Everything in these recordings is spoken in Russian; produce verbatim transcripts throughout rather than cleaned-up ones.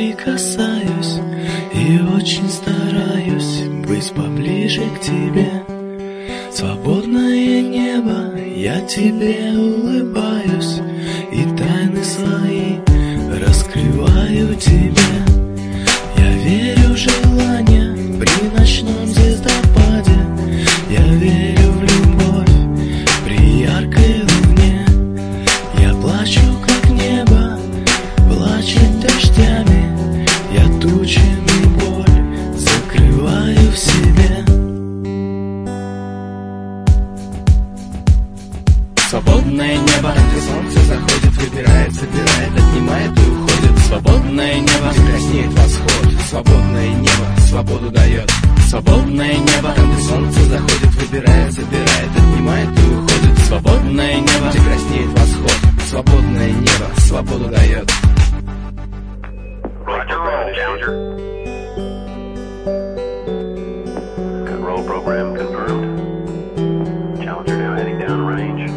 прикасаюсь и очень стараюсь быть поближе к тебе. Свободное небо, я тебе улыбаюсь и тайны свои раскрываю тебе. Я верю в желание при ночном звездопаде, я верю в любовь при яркой луне. Я плачу, как небо плачет дождями, я тучами боль закрываю в себе. Свободное небо, где солнце заходит, выбирает, забирает, отнимает и уходит. Свободное небо, где краснеет восход. Свободное небо свободу дает. Свободное небо, где солнце заходит, выбирает, забирает, отнимает и уходит. Свободное небо, где краснеет восход. Свободное небо свободу дает. Control program confirmed. Challenger now heading down range.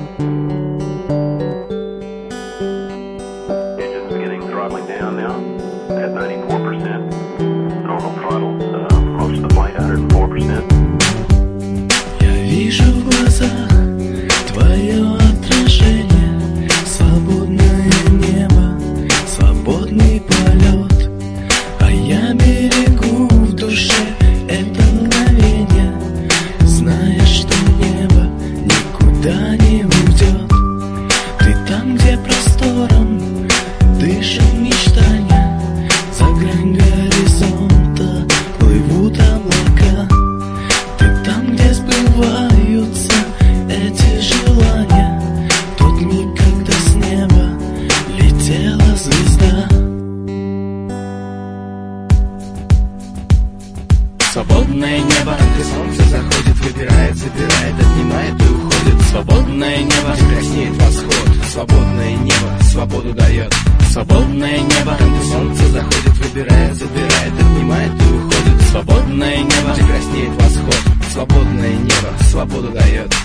Engines beginning throttling down now at ninety-four percent. Normal throttle uh, most of the flight, one hundred four percent. Я вижу в глазах твое отражение, свободное небо, свободный полет, а я берегу в душе это мгновение, зная, что небо никуда не уйдет. Ты там, где простором дышат мечтания, за грань горизонта плывут облака. Ты там, где сбываются эти желания, тот миг, когда с неба летела звезда. Свободное небо, где солнце заходит, выбирает, забирает, отнимает и уходит. Свободное небо, где краснеет восход. Свободное небо свободу дает. Свободное небо, где солнце заходит, выбирает, забирает, отнимает и уходит. Свободное небо, где краснеет восход. Свободное небо свободу дает.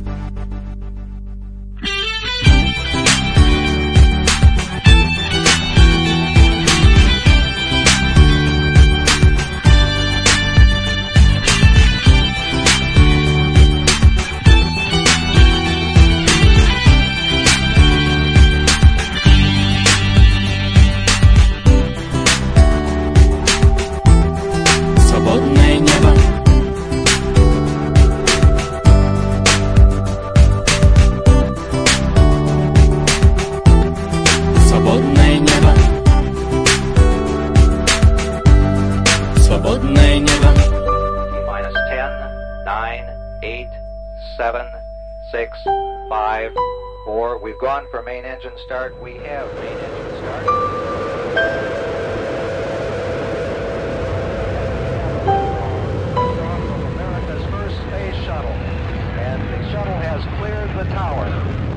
Свободное небо. Свободное небо. Свободное небо. Minus ten, nine, eight, seven, six, five, four. We've gone for main engine start. We have main engine start. America's first space shuttle, and the shuttle has cleared the tower.